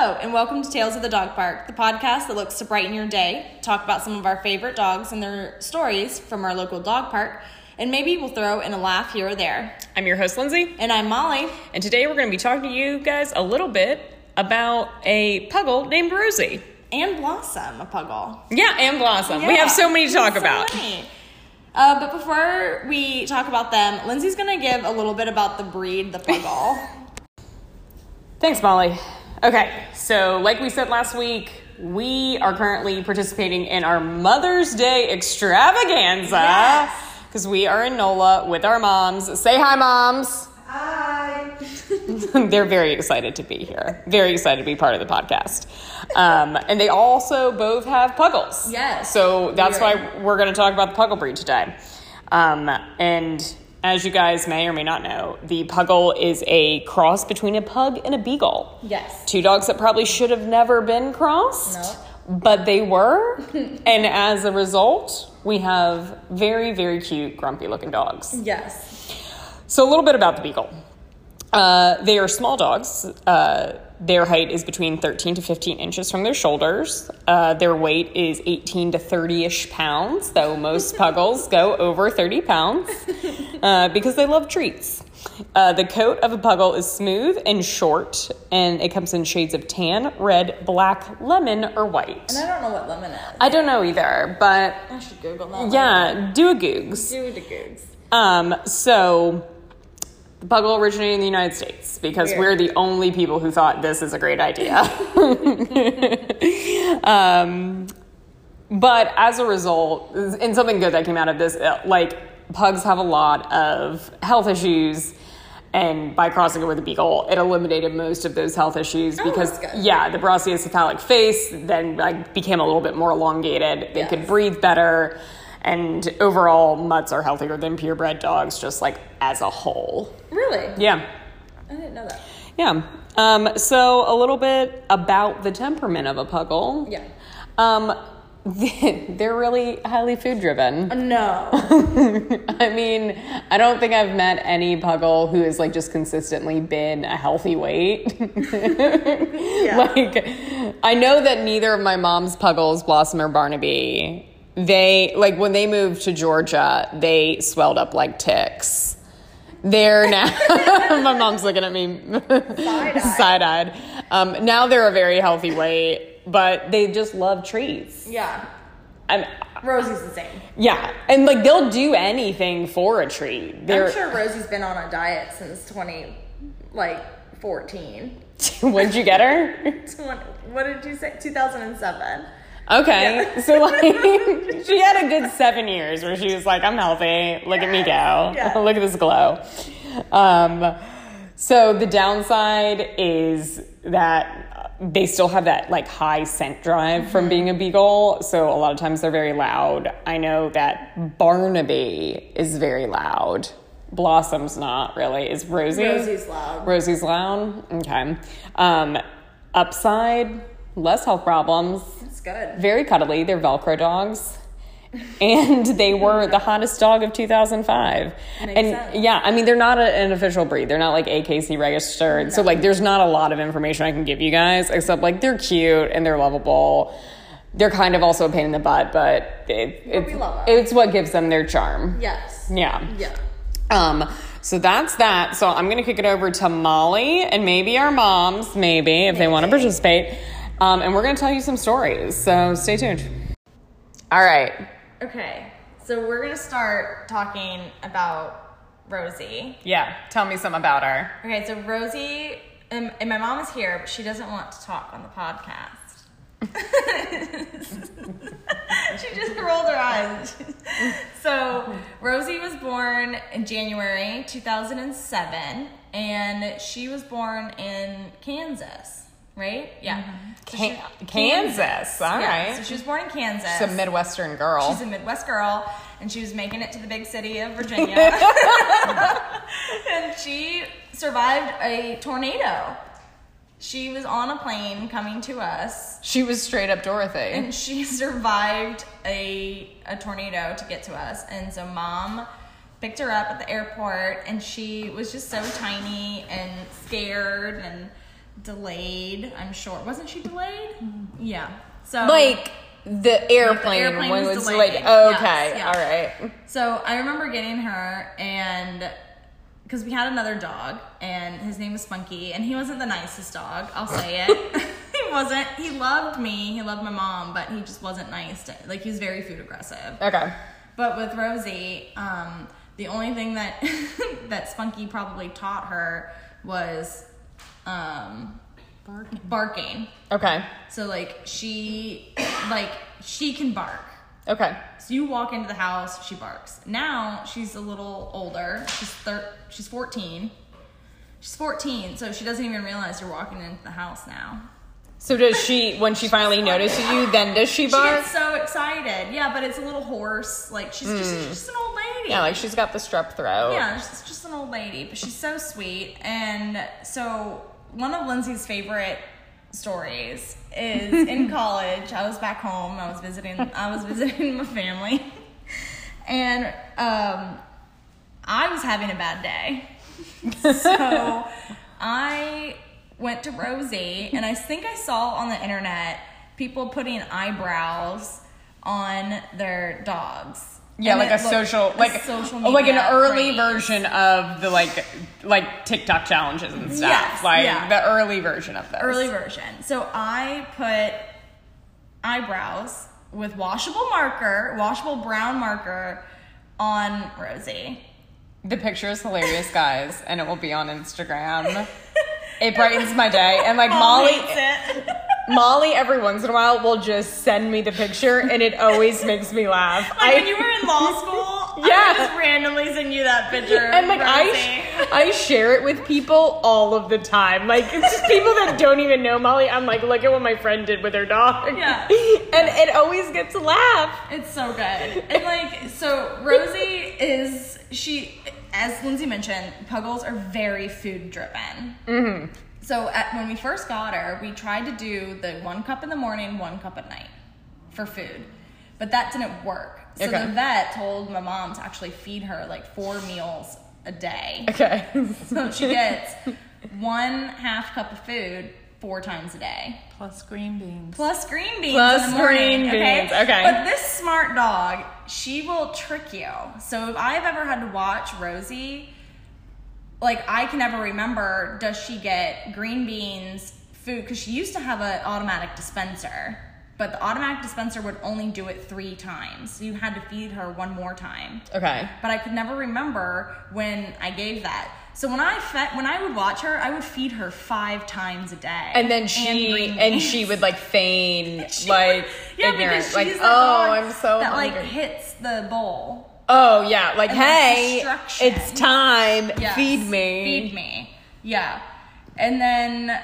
Hello, and welcome to Tales of the Dog Park, the podcast that looks to brighten your day, talk about some of our favorite dogs and their stories from our local dog park, and maybe we'll throw in a laugh here or there. I'm your host, Lindsay. And I'm Molly. And today we're going to be talking to you guys a little bit about a puggle named Rosie. And Blossom, a puggle. Yeah, and Blossom. Yeah, we have so many to talk about. Many. But before we talk about them, Lindsay's going to give a little bit about the breed, the puggle. Thanks, Molly. Okay, so like we said last week, we are currently participating in our Mother's Day extravaganza because we are in NOLA with our moms. Say hi, moms. Hi. They're very excited to be here. Very excited to be part of the podcast. And they also both have puggles. Yes. So that's why we're going to talk about the puggle breed today. And as you guys may or may not know, the puggle is a cross between a pug and a beagle. Yes. Two dogs that probably should have never been crossed. No. But they were. And as a result, we have very, very cute, grumpy-looking dogs. Yes. So a little bit about the beagle. They are small dogs. Their height is between 13 to 15 inches from their shoulders. Their weight is 18 to 30-ish pounds, though most puggles go over 30 pounds because they love treats. The coat of a puggle is smooth and short, and it comes in shades of tan, red, black, lemon, or white. And I don't know what lemon is. I don't know either, but I should Google that. Yeah, do a googs. Do the googs. So the puggle originated in the United States because we're the only people who thought this is a great idea. But as a result, and something good that came out of this, pugs have a lot of health issues, and by crossing it with a beagle, it eliminated most of those health issues because, the brachiocephalic face then became a little bit more elongated. They could breathe better. And overall, mutts are healthier than purebred dogs, just as a whole. Really? Yeah. I didn't know that. Yeah. So a little bit about the temperament of a puggle. Yeah. They're really highly food driven. No. I mean, I don't think I've met any puggle who has just consistently been a healthy weight. I know that neither of my mom's puggles, Blossom or Barnaby, they, when they moved to Georgia, they swelled up like ticks. They're now, my mom's looking at me side-eyed. Now they're a very healthy weight, but they just love treats. Yeah. Rosie's the same. Yeah. And they'll do anything for a treat. I'm sure Rosie's been on a diet since 2014. When did you get her? What did you say? 2007. Okay. Yeah. So she had a good 7 years where she was I'm healthy. Look at me go. Yeah. Look at this glow. So the downside is that they still have that high scent drive from being a beagle. So a lot of times they're very loud. I know that Barnaby is very loud. Blossom's not really. Is Rosie? Rosie's loud. Rosie's loud? Okay. Upside, less health problems. That's good. Very cuddly. They're Velcro dogs. And they were the hottest dog of 2005. Makes sense. Yeah, I mean, they're not an official breed. They're not AKC registered. No. So there's not a lot of information I can give you guys, except they're cute and they're lovable. They're kind of also a pain in the butt, but it's what gives them their charm. Yes. Yeah. Yeah. So that's that. So I'm going to kick it over to Molly and maybe our moms, if they want to participate. And we're going to tell you some stories. So stay tuned. All right. Okay, so we're going to start talking about Rosie. Yeah, tell me something about her. Okay, so Rosie, and my mom is here, but she doesn't want to talk on the podcast. She just rolled her eyes. So Rosie was born in January 2007, and she was born in Kansas. Right? Yeah. Mm-hmm. So Kansas. All right. So she was born in Kansas. She's a Midwestern girl. She's a Midwest girl, and she was making it to the big city of Virginia. And she survived a tornado. She was on a plane coming to us. She was straight up Dorothy. And she survived a tornado to get to us. And so Mom picked her up at the airport, and she was just so tiny and scared and delayed, I'm sure. Wasn't she delayed? Yeah. So Like the airplane, was delayed. Oh, okay. Yes. All right. So I remember getting her, and because we had another dog, and his name was Spunky, and he wasn't the nicest dog, I'll say it. He wasn't. He loved me. He loved my mom, but he just wasn't nice. Like, he was very food aggressive. Okay. But with Rosie, the only thing that that Spunky probably taught her was barking. Okay. So she can bark. Okay. So you walk into the house, she barks. Now she's a little older. She's 14. She's 14, so she doesn't even realize you're walking into the house now. So does she, when she finally notices you, then does she bark? She gets so excited. Yeah, but it's a little hoarse. Like, she's just an old lady. Yeah, like she's got the strep throat. Yeah, she's just an old lady, but she's so sweet. And so one of Lindsay's favorite stories is in college. I was back home. I was visiting my family, and I was having a bad day. So I went to Rosie, and I think I saw on the internet people putting eyebrows on their dogs. Yeah, And like social media, like an early craze. version of the like TikTok challenges and stuff. Yes, the early version of those. Early version. So I put eyebrows with washable brown marker on Rosie. The picture is hilarious, guys, and it will be on Instagram. It brightens my day, and like Molly every once in a while will just send me the picture, and it always makes me laugh. When you were in law school, Yeah. I would just randomly send you that picture. And like I share it with people all of the time. Like, it's just people that don't even know Molly. I'm like, look at what my friend did with her dog. Yeah. And it always gets a laugh. It's so good. And so Rosie as Lindsay mentioned, Puggles are very food driven. Mm-hmm. So when we first got her, we tried to do the 1 cup in the morning, 1 cup at night for food. But that didn't work. So Okay. the vet told my mom to actually feed her 4 meals a day. Okay. So she gets 1/2 cup of food 4 times a day. Plus green beans. Plus green beans Plus in the morning. green beans, okay. But this smart dog, she will trick you. So if I've ever had to watch Rosie, I can never remember, does she get green beans, food? Because she used to have an automatic dispenser. But the automatic dispenser would only do it 3 times. So you had to feed her 1 more time. Okay. But I could never remember when I gave that. So when I would watch her, I would feed her 5 times a day. And then green she would feign yeah, ignorant. because Like, she's the oh, dog I'm so that hungry. hits the bowl. Oh yeah, like, And hey, instruction. it's time. Yes. Feed me. Feed me. Yeah. And then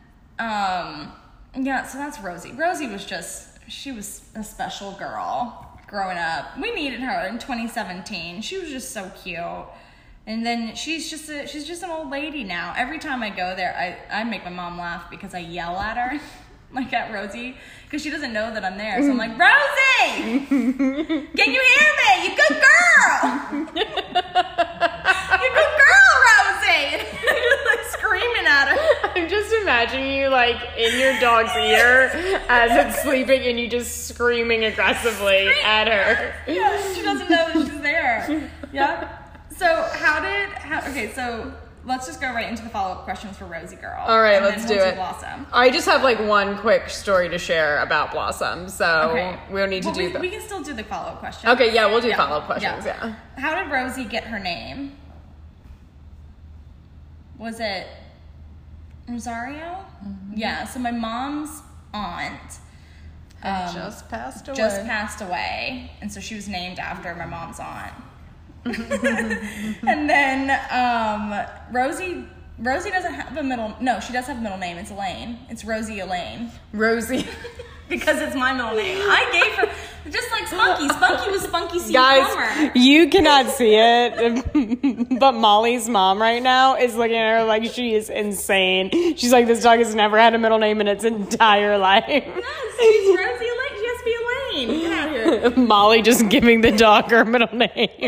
so that's Rosie. Rosie she was a special girl growing up. We needed her in 2017. She was just so cute. And then she's just an old lady now. Every time I go there, I make my mom laugh because I yell at her, at Rosie, because she doesn't know that I'm there. So I'm like, Rosie, can you hear me? You good girl. You good girl, Rosie. And I'm just screaming at her. I'm just imagining you in your dog's ear as it's sleeping, and you just screaming aggressively at her. Yeah, she doesn't know that she's there. Yeah. So so let's just go right into the follow-up questions for Rosie Girl. All right, and let's then do we'll it. Blossom. I just have one quick story to share about Blossom, so Okay. we don't need to do We that. can still do the follow-up question. Okay, yeah, we'll do follow-up questions, yeah. How did Rosie get her name? Was it Rosario? Mm-hmm. Yeah, so my mom's aunt Just passed away. just passed away, and so she was named after my mom's aunt. And then Rosie doesn't have she does have a middle name. It's Elaine. It's Rosie Elaine. Rosie. Because it's my middle name. I gave her, just like Spunky. Spunky was Spunky C. Guys, Plummer. you cannot see it, but Molly's mom right now is looking at her like she is insane. She's like, this dog has never had a middle name in its entire life. Yes, she's Rosie Elaine. She has to be Elaine. Get out of here. Molly just giving the dog her middle name.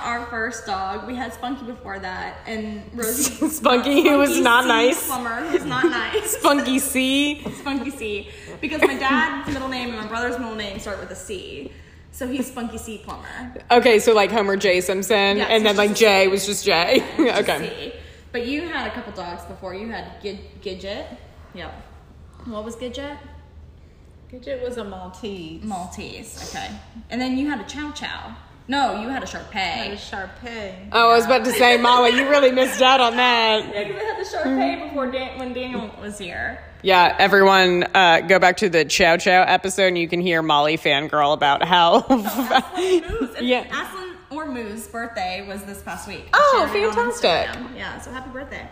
our first dog. We had Spunky before that, and Rosie. Spunky, who was not nice. Plumber, who's not nice. Spunky C. Spunky C. Because my dad's middle name and my brother's middle name start with a C. So he's Spunky C Plumber. Okay, so like Homer J. Simpson, Yeah, and so then like J was just J. Just Okay. C. But you had a couple dogs before. You had Gidget. Yep. What was Gidget? Gidget was a Maltese. Maltese. Okay. And then you had a Chow Chow. No, you had a Shar I had a Pei. Shar-Pei. Oh, I was about to say, Molly, you really missed out on that. Yeah, because I had the Shar Pei before when Daniel was here. Yeah, everyone, go back to the Chow Chow episode, and you can hear Molly fangirl about how. Moose. And Yeah. Aslan or Moo's birthday was this past week. Oh, Shared it on fantastic. Instagram. Yeah, so happy birthday.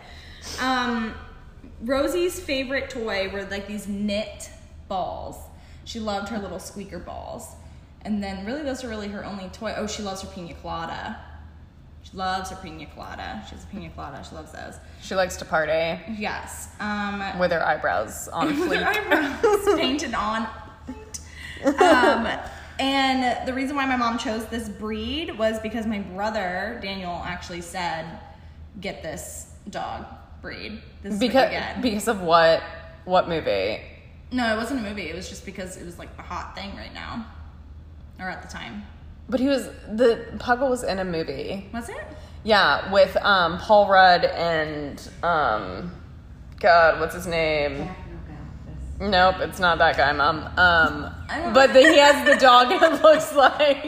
Rosie's favorite toy were like these knit balls. She loved her little squeaker balls. And then really those are really her only toy. Oh, she loves her pina colada. She loves her pina colada. She has a pina colada. She loves those. She likes to party Yes. with her eyebrows on With her fleek. eyebrows painted on. And the reason why my mom chose this breed was because my brother, Daniel, actually said, get this dog breed. This is what you get. Because of what movie? No, it wasn't a movie. It was just because it was like the hot thing right now. Or at the time. But the Puggle was in a movie. Was it? Yeah, with Paul Rudd and God, what's his name? Nope, it's not that guy, Mom. But he has the dog and it looks like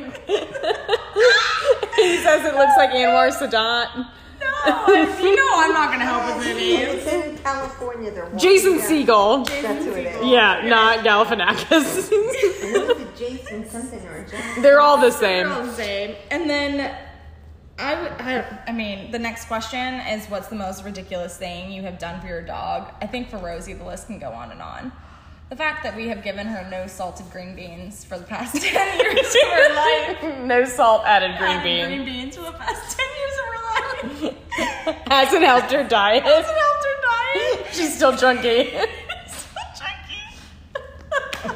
he says it looks like Anwar Sadat. No, you know I'm not gonna help with movies. It's in California. They're walking Jason down. Segel. That's who it is. Yeah, not Galifianakis. And it was a Jason something or a Jason. They're all the They're same. all the same. And then I mean, the next question is, what's the most ridiculous thing you have done for your dog? I think for Rosie, the list can go on and on. The fact that we have given her no salted green beans for the past 10 years of her life. No salt added green Added bean. green beans for the past 10 years of her life. Hasn't helped her diet. Hasn't helped her diet. She's still chunky. So chunky.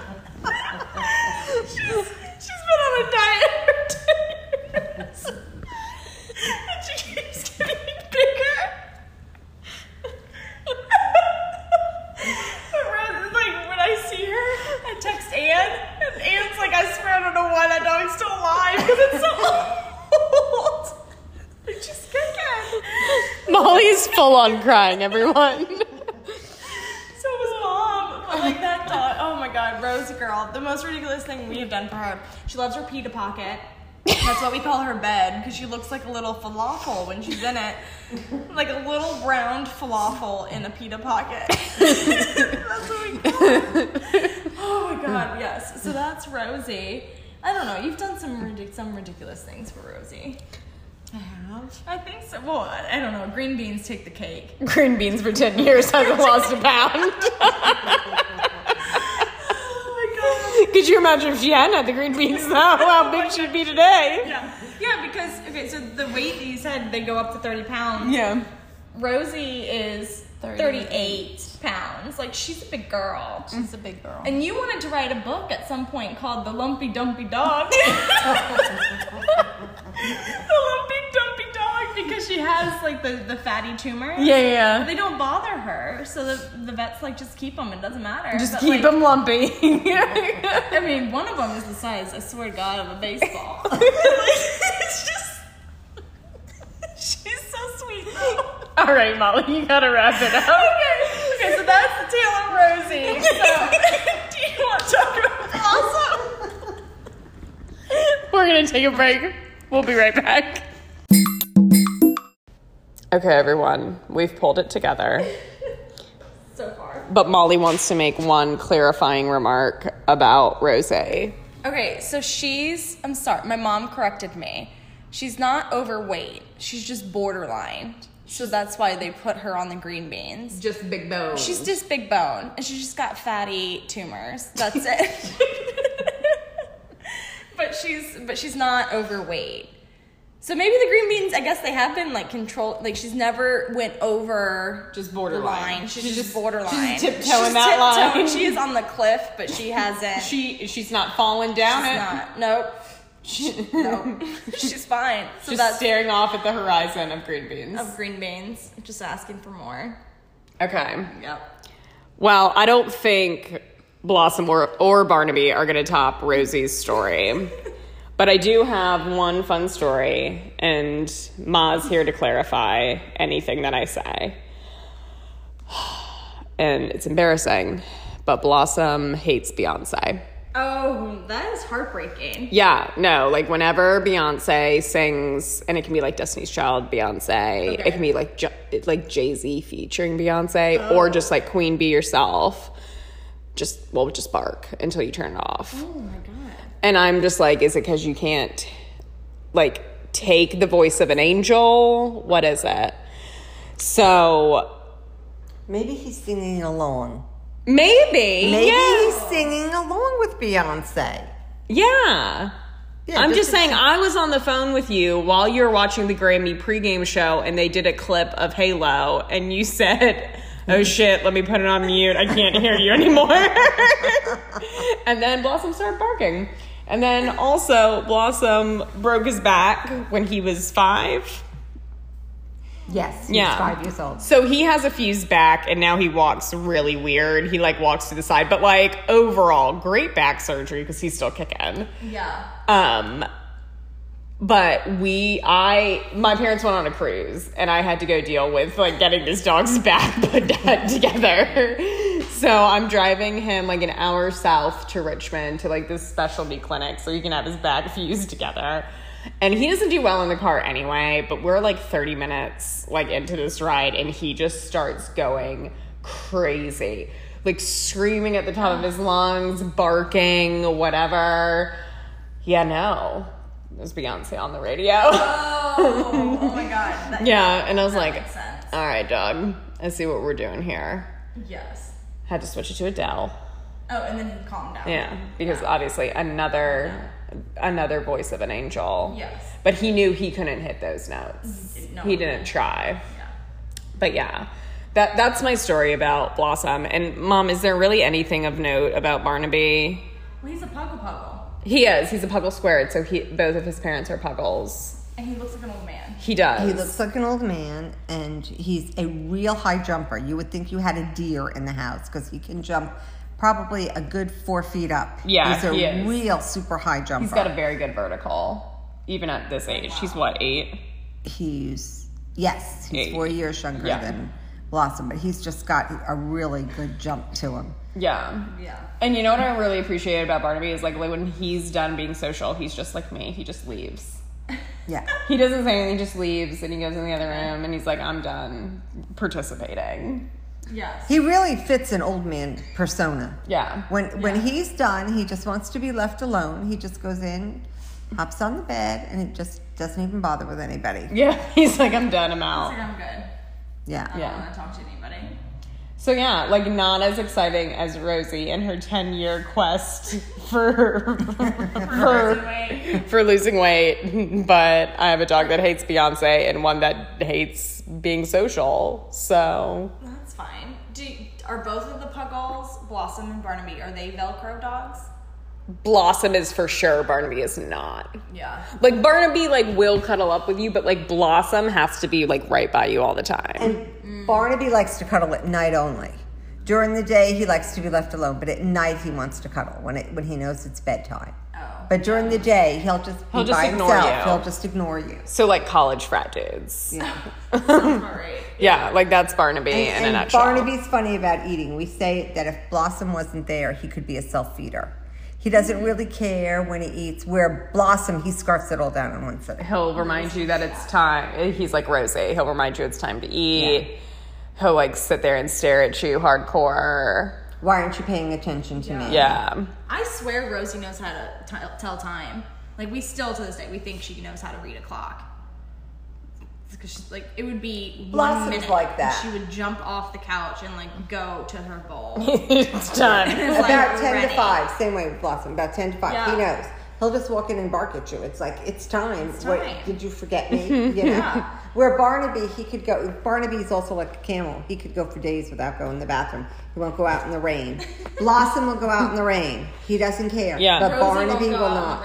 She's been on a diet for 10 years. And she keeps getting bigger. But Rose, like, when I see her, I text Ann, and Ann's like, I swear I don't know why that dog's still alive, because it's so old. Like, she's kicking. Molly's full on crying, everyone. So was Mom. But like that dog, oh my God, Rose girl. The most ridiculous thing we have done for her. She loves her pita pocket. That's what we call her bed, because she looks like a little falafel when she's in it. Like a little round falafel in a pita pocket. That's what we call her. Oh my God, yes. So that's Rosie. I don't know, you've done some ridiculous things for Rosie. I have. I think so. Well, I don't know. Green beans take the cake. Green beans for 10 years hasn't lost a pound. Oh my God. Could you imagine if she hadn't had the green beans, though, how big she'd be today? Yeah, because, okay, so the weight that you said, they go up to 30 pounds. Yeah. Rosie is 38 pounds. Like, she's a big girl. She's a big girl. And you wanted to write a book at some point called The Lumpy Dumpy Dog. The Lumpy Dumpy Dog, because she has, like, the fatty tumor. Yeah. They don't bother her, so the vet's like, just keep them, it doesn't matter. Just But, keep like, them lumpy. I mean, one of them is the size, I swear to God, of a baseball. It's just, she's so sweet though. All right, Molly, you gotta wrap it up. Okay, so that's the tale of Rosie. So, do you want to talk about Blossom? We're gonna take a break. We'll be right back. Okay, everyone, we've pulled it together. So far. But Molly wants to make one clarifying remark about Rosé. Okay, so I'm sorry, my mom corrected me. She's not overweight. She's just borderline. So that's why they put her on the green beans. Just big bones. She's just big bone, and she's just got fatty tumors. That's it. but she's not overweight. So maybe the green beans, I guess they have been like controlled. Like she's never went over Just borderline. the line. She's just borderline. She's tiptoeing that line. She is on the cliff, but she hasn't. She's not falling down She's it. not. Nope. No, she's fine. So Just that's staring off at the horizon of green beans. of green beans, just asking for more. Okay. Yep. Well, I don't think Blossom or Barnaby are going to top Rosie's story. But I do have one fun story, and Ma's here to clarify anything that I say. And it's embarrassing, but Blossom hates Beyonce. Oh, that is heartbreaking. Yeah, no, like whenever Beyonce sings, and it can be like Destiny's Child, Beyonce, Okay. it can be like Jay-Z featuring Beyonce, or just like Queen Bee yourself. Just bark until you turn it off. Oh my god. And I'm just like, is it because you can't like take the voice of an angel? What is it? So Maybe he's singing along. maybe Maybe yeah. he's singing along with Beyonce. Yeah. Yeah, I'm this just is- saying, I was on the phone with you while you were watching the Grammy pregame show, and they did a clip of Halo, and you said, oh shit, let me put it on mute. I can't hear you anymore. And then Blossom started barking. And then also, Blossom broke his back when he was 5. Yes, he's Yeah. 5 years old. So he has a fused back, and now he walks really weird. He like walks to the side, but like overall, great back surgery because he's still kicking. Yeah. But my parents went on a cruise, and I had to go deal with like getting this dog's back put together. So I'm driving him like an hour south to Richmond to like this specialty clinic so he can have his back fused together. And he doesn't do well in the car anyway, but we're like 30 minutes like into this ride, and he just starts going crazy, like screaming at the top of his lungs, barking, whatever. Yeah, no. There's Beyonce on the radio. Oh my god. That, Yeah, and I was that like, makes sense. all right, dog, I see what we're doing here. Yes. Had to switch it to Adele. Oh, and then he calmed down. Yeah, because obviously another voice of an angel. Yes. But he knew he couldn't hit those notes. No. He didn't try. Yeah. But yeah, that's my story about Blossom. And Mom, is there really anything of note about Barnaby? Well, he's a puggle. He is. He's a Puggle squared, so both of his parents are Puggles. And he looks like an old man. He does. He looks like an old man, and he's a real high jumper. You would think you had a deer in the house because he can jump probably a good 4 feet up. Yeah, he's a he is. real super high jumper. He's got a very good vertical, even at this age. He's what, 8? He's 8. 4 years younger Yeah. than Blossom, but he's just got a really good jump to him. Yeah. Yeah. And you know what I really appreciate about Barnaby is like when he's done being social, he's just like me. He just leaves. Yeah. He doesn't say anything, he just leaves, and he goes in the other room, and he's like, I'm done participating. Yes. He really fits an old man persona. Yeah. When he's done, he just wants to be left alone. He just goes in, hops on the bed, and it just doesn't even bother with anybody. Yeah. He's like, I'm done, I'm Looks out. like I'm good. Yeah. I Yeah. don't want to talk to anybody. So yeah, like not as exciting as Rosie and her 10-year quest for for losing weight, but I have a dog that hates Beyonce and one that hates being social. So That's fine. Are both of the Puggles, Blossom and Barnaby, are they Velcro dogs? Blossom is for sure, Barnaby is not. Yeah. Like Barnaby like will cuddle up with you, but like Blossom has to be like right by you all the time. And Barnaby likes to cuddle at night only. During the day, he likes to be left alone, but at night he wants to cuddle when he knows it's bedtime. Oh. But during the day, he'll just be He'll just by ignore himself. you. He'll just ignore you. So like college frat dudes. Yeah. Sounds about right. Yeah, like that's Barnaby in a And nutshell. Barnaby's funny about eating. We say that if Blossom wasn't there, he could be a self-feeder. He doesn't really care when he eats. Where Blossom, he scarfs it all down in one sitting. He'll remind you that it's time. He's like Rosie. He'll remind you it's time to eat. Yeah. He'll like sit there and stare at you hardcore. Why aren't you paying attention to me? Yeah. I swear Rosie knows how to tell time. Like, we still, to this day, we think she knows how to read a clock. Because she's like, it would be Blossom's 1 minute. like that. And she would jump off the couch and, like, go to her bowl. It's done. It's like, About 10 ready. to 5, same way with Blossom, about 10 to 5. Yeah. He knows. He'll just walk in and bark at you. It's like, it's time. It's What, time. did you forget me? You know? Yeah. Where Barnaby, he could go, Barnaby's also like a camel. He could go for days without going to the bathroom. He won't go out in the rain. Blossom will go out in the rain. He doesn't care. Yeah. But Rosie Barnaby won't go will out not. in the rain.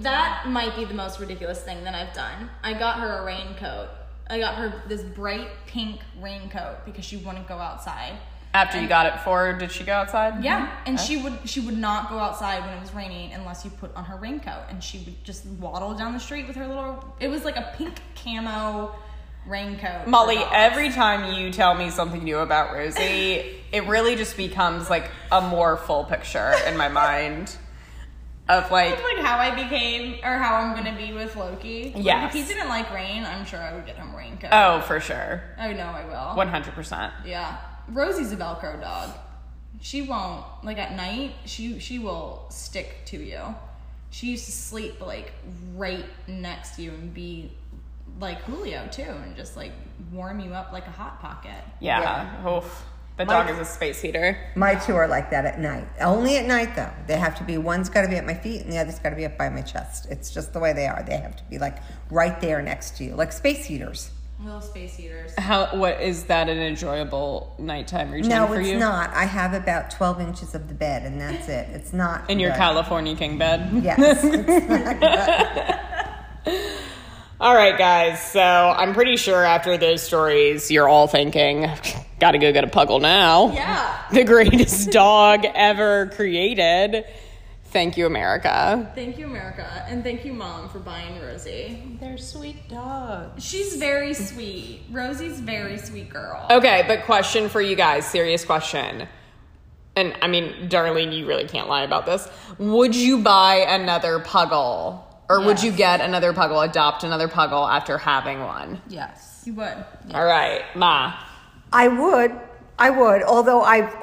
that might be the most ridiculous thing that I've done. I got her a raincoat. I got her this bright pink raincoat because she wouldn't go outside. After you got it for her, did she go outside? Yeah, and she would not go outside when it was raining unless you put on her raincoat, and she would just waddle down the street with her little. It was like a pink camo raincoat. Molly, every time you tell me something new about Rosie, it really just becomes like a more full picture in my mind of like how I became or how I'm gonna be with Loki. Like, yes. if he didn't like rain, I'm sure I would get him a raincoat. Oh, for sure. Oh no, I will. 100%. Yeah. Rosie's a Velcro dog. She won't, like at night, she will stick to you. She used to sleep like right next to you and be like Julio too, and just like warm you up like a hot pocket. Yeah. Oof. The dog is a space heater. My two are like that at night. Only at night, though. They have to be, one's got to be at my feet and the other's got to be up by my chest. It's just the way they are. They have to be like right there next to you, like space heaters. Little space heaters. What is that an enjoyable nighttime routine for you? No, it's not. I have about 12 inches of the bed, and that's it. It's not In your good. California king bed? Yes, it's not good. All right, guys. So I'm pretty sure after those stories, you're all thinking, gotta go get a Puggle now. Yeah. The greatest dog ever created. Thank you, America. Thank you, America. And thank you, Mom, for buying Rosie. They're sweet dogs. She's very sweet. Rosie's very sweet girl. Okay, but question for you guys, serious question. And I mean, Darlene, you really can't lie about this. Would you buy another Puggle? Or would you get another Puggle, adopt another Puggle after having one? Yes. You would. All right, Ma. I would. Although I've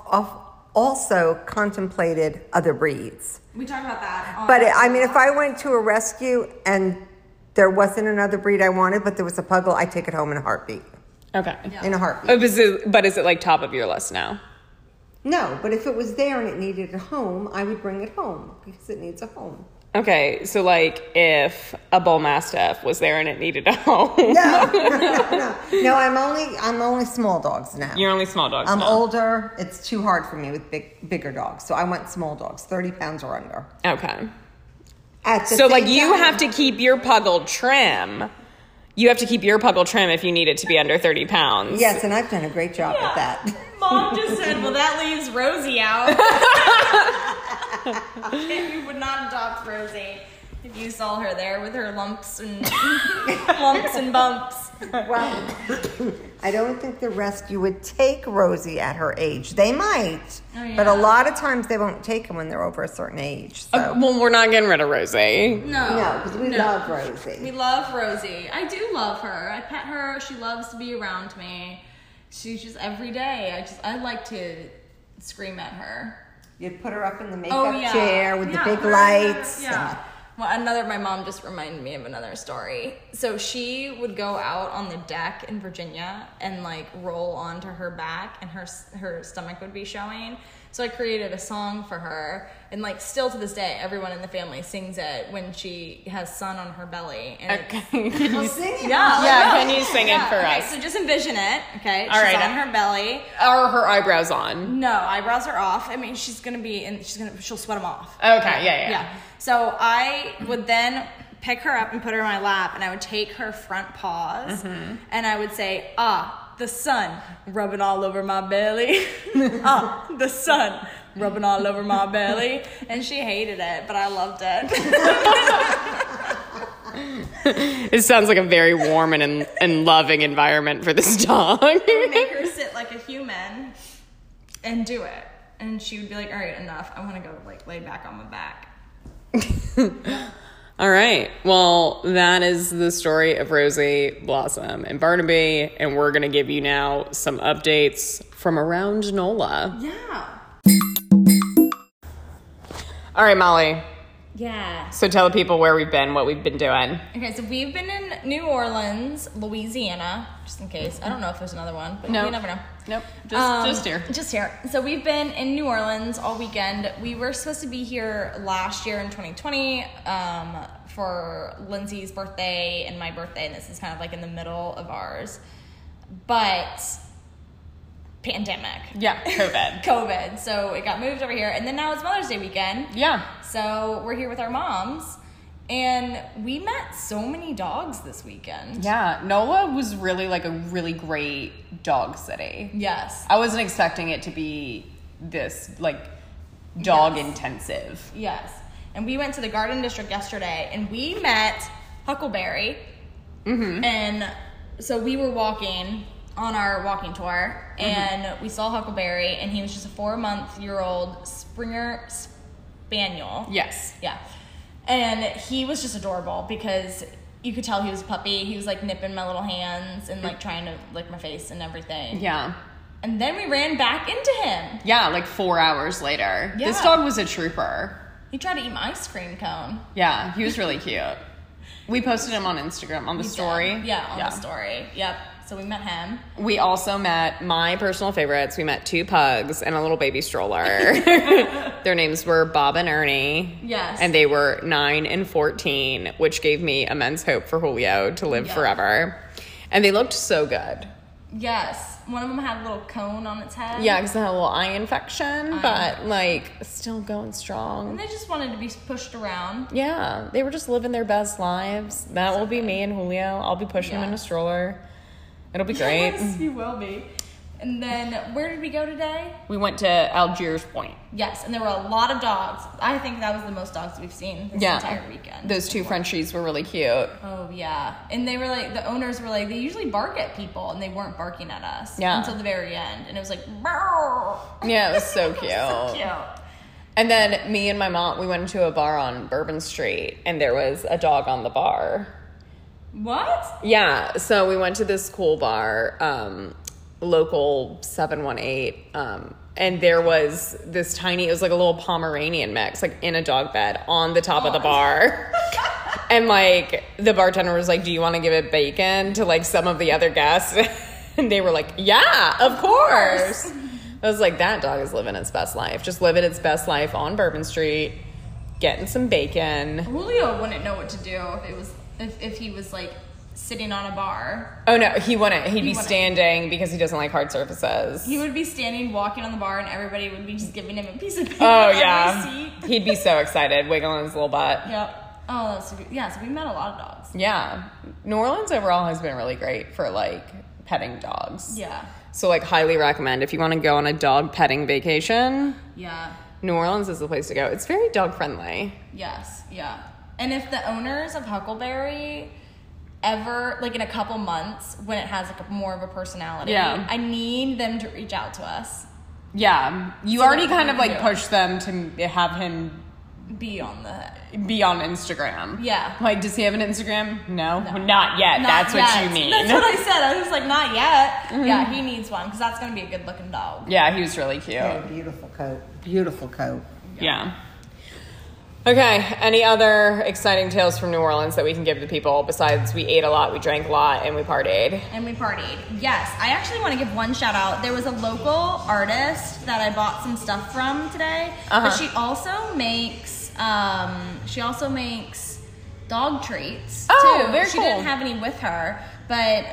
also contemplated other breeds. We talked about that. But I mean, if I went to a rescue and there wasn't another breed I wanted, but there was a Puggle, I'd take it home in a heartbeat. Okay. In a heartbeat. But is it like top of your list now? No, but if it was there and it needed a home, I would bring it home because it needs a home. Okay, so like if a Bull Mastiff was there and it needed a home. No, I'm only small dogs now. You're only small dogs I'm now. older. It's too hard for me with bigger dogs. So I want small dogs, 30 pounds or under. Okay. So like you have to keep your Puggle trim. You have to keep your Puggle trim if you need it to be under 30 pounds. Yes, and I've done a great job at that. Mom just said, well, that leaves Rosie out. You would not adopt Rosie if you saw her there with her lumps and bumps. Well, I don't think the rescue would take Rosie at her age. They might, but a lot of times they won't take them when they're over a certain age. So. Well, we're not getting rid of Rosie. No, because we love Rosie. We love Rosie. I do love her. I pet her. She loves to be around me. She's just every day. I like to scream at her. You'd put her up in the makeup chair with the big lights. Yeah. Well, my mom just reminded me of another story. So she would go out on the deck in Virginia and like roll onto her back and her stomach would be showing. So I created a song for her, and like still to this day, everyone in the family sings it when she has sun on her belly. And Okay. Can you sing it? Yeah, can you sing it for us? So just envision it, okay? All right. She's on her belly. Are her eyebrows on? No, eyebrows are off. I mean, she'll sweat them off. Okay, yeah. So I would then pick her up and put her in my lap, and I would take her front paws, and I would say, the sun rubbing all over my belly. The sun rubbing all over my belly. And she hated it, but I loved it. It sounds like a very warm and loving environment for this dog. I would make her sit like a human and do it. And she would be like, all right, enough. I want to go like lay back on my back. All right. Well, that is the story of Rosie, Blossom, and Barnaby, and we're going to give you now some updates from around NOLA. Yeah. All right, Molly. Yeah. So tell the people where we've been, what we've been doing. Okay, so we've been in New Orleans, Louisiana, just in case. I don't know if there's another one, but you never know. Nope. Just here. Just here. So we've been in New Orleans all weekend. We were supposed to be here last year in 2020 for Lindsay's birthday and my birthday, and this is kind of like in the middle of ours. But pandemic. Yeah, COVID. So it got moved over here, and then now it's Mother's Day weekend. Yeah. So we're here with our moms, And we met so many dogs this weekend. Yeah, NOLA was really like a really great dog city. Yes. I wasn't expecting it to be this like dog intensive. Yes. And we went to the Garden District yesterday and we met Huckleberry. Mm-hmm. And so we were walking on our walking tour and we saw Huckleberry and he was just a 4-month-old Springer Spaniel. Yes. Yeah. And he was just adorable because you could tell he was a puppy. He was like nipping my little hands and like trying to lick my face and everything. Yeah. And then we ran back into him. Yeah, like 4 hours later. Yeah. This dog was a trooper. He tried to eat my ice cream cone. Yeah, he was really cute. We posted him on Instagram on the story. Did. Yeah, on the story. Yep. So we met him. We also met my personal favorites. We met 2 pugs and a little baby stroller. Their names were Bob and Ernie. Yes. And they were 9 and 14, which gave me immense hope for Julio to live forever. And they looked so good. Yes. One of them had a little cone on its head. Yeah, because they had a little eye infection, but like still going strong. And they just wanted to be pushed around. Yeah, they were just living their best lives. That will be me and Julio. I'll be pushing him in a stroller. It'll be great. Yes, you will be. And then, where did we go today? We went to Algiers Point. Yes, and there were a lot of dogs. I think that was the most dogs we've seen this entire weekend. Those 2 Frenchies were really cute. Oh, yeah. And they were like, the owners were like, they usually bark at people, and they weren't barking at us until the very end. And it was like, Burr! Yeah, it was so cute. So cute. And then me and my mom, we went into a bar on Bourbon Street, and there was a dog on the bar. What? Yeah, so we went to this cool bar, local 718, and there was this tiny, it was like a little Pomeranian mix, like in a dog bed on the top of the bar. And like the bartender was like, do you want to give it bacon to like some of the other guests? And they were like, yeah, of course. I was like, that dog is living its best life, just living its best life on Bourbon Street, getting some bacon. Julio wouldn't know what to do if it was if he was like sitting on a bar. Oh no, he wouldn't. He'd be standing because he doesn't like hard surfaces. He would be standing, walking on the bar, and everybody would be just giving him a piece of paper. Oh on yeah, every seat. He'd be so excited, wiggling his little butt. Yep. Oh, that's so good. Yeah. So we met a lot of dogs. Yeah, New Orleans overall has been really great for like petting dogs. Yeah. So like highly recommend if you want to go on a dog petting vacation. Yeah. New Orleans is the place to go. It's very dog friendly. Yes. Yeah. And if the owners of Huckleberry ever, like in a couple months, when it has like more of a personality, I need them to reach out to us. Yeah, you So already what kind we of can like do. pushed them to have him Be on Instagram. Yeah. Like, does he have an Instagram? No. Not yet. That's yet. what you mean. That's what I said. I was like, not yet. Yeah, he needs one because that's going to be a good looking dog. Yeah, he was really cute. Yeah, beautiful coat. Beautiful coat. Yeah. Okay, any other exciting tales from New Orleans that we can give to people besides we ate a lot, we drank a lot, and we partied? And we partied. Yes, I actually want to give one shout out. There was a local artist that I bought some stuff from today, but she also makes dog treats Oh, too. very She cool. didn't have any with her, but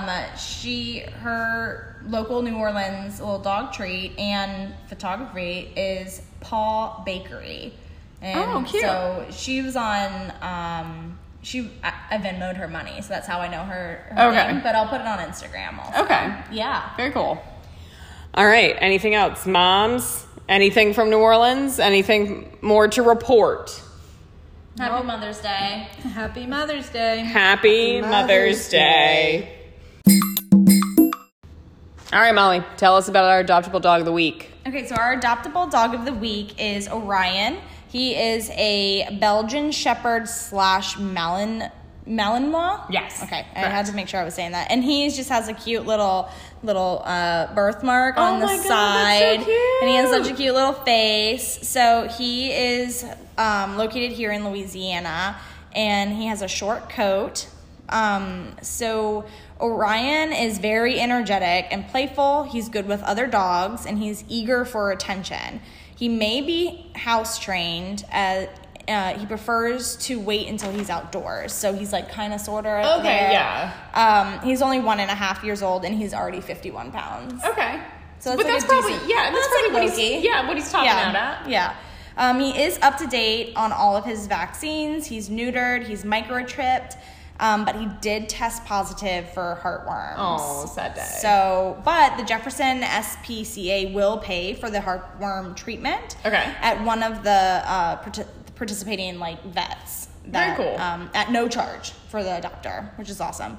her local New Orleans little dog treat and photography is Paw Bakery. And Oh, cute. so she was on I Venmo'd her money, so that's how I know her Okay. name, but I'll put it on Instagram also. Okay. Yeah. Very cool. All right, anything else? Moms, anything from New Orleans? Anything more to report? Happy Mother's Day. Happy Mother's Day. Happy Mother's Day. All right, Molly, tell us about our adoptable dog of the week. Okay, so our adoptable dog of the week is Orion. He is a Belgian Shepherd / Malinois. Yes, Okay, I had to make sure I was saying that. And he just has a cute little birthmark on the my God, side. that's so cute. And he has such a cute little face. So he is located here in Louisiana, and he has a short coat. So Orion is very energetic and playful. He's good with other dogs, and he's eager for attention. He may be house trained. He prefers to wait until he's outdoors. So he's like kind of sort of Okay, there. yeah. He's only 1.5 years old, and he's already 51 pounds. Okay. So but like that's a probably, decent- that's that's probably like what he's, Loki. what he's topping out at. Yeah. He is up to date on all of his vaccines. He's neutered. He's microchipped. But he did test positive for heartworms. Oh, sad day. So, but the Jefferson SPCA will pay for the heartworm treatment. Okay. At one of the participating like vets. Very cool. At no charge for the adopter, which is awesome.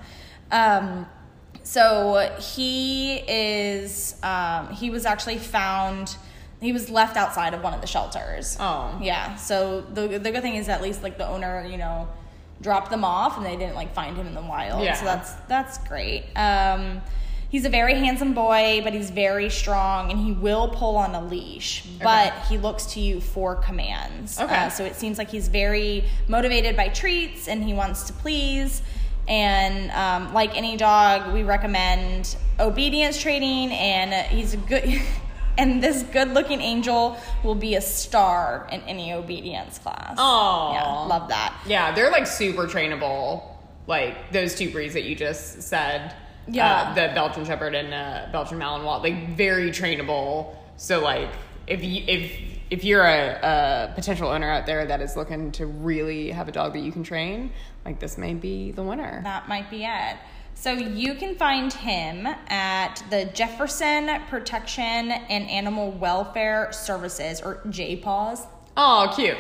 So he is. He was actually found. He was left outside of one of the shelters. Oh. Yeah. So the good thing is at least like the owner, dropped them off and they didn't like find him in the wild. Yeah. So that's great. He's a very handsome boy, but he's very strong and he will pull on a leash, but he looks to you for commands. Okay. So it seems like he's very motivated by treats and he wants to please. And like any dog, we recommend obedience training, and he's a good and this good-looking angel will be a star in any obedience class. Oh, yeah, love that. Yeah, they're like super trainable. Like those two breeds that you just said. Yeah. The Belgian Shepherd and Belgian Malinois, like very trainable. So like if you're a potential owner out there that is looking to really have a dog that you can train, like this may be the winner. That might be it. So you can find him at the Jefferson Protection and Animal Welfare Services, or JPAWS. Oh, cute.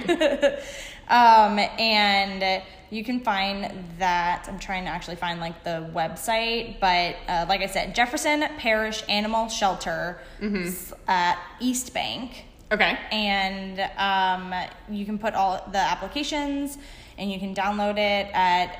And you can find that. I'm trying to actually find like the website, but like I said, Jefferson Parish Animal Shelter at East Bank. Okay. And you can put all the applications and you can download it at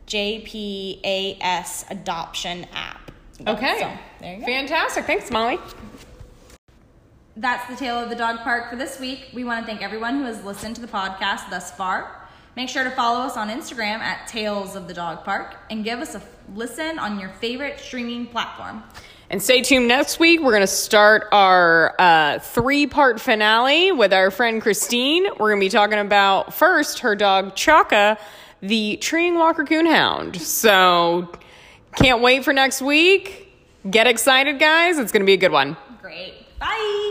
JPAS Adoption app. Okay. So, there you go. Fantastic. Thanks, Molly. That's the Tale of the Dog Park for this week. We want to thank everyone who has listened to the podcast thus far. Make sure to follow us on Instagram at Tales of the Dog Park and give us a listen on your favorite streaming platform. And stay tuned next week. We're going to start our 3-part finale with our friend Christine. We're going to be talking about first her dog Chaka, the treeing Walker Coonhound. So can't wait for next week. Get excited, guys. It's going to be a good one. Great. Bye.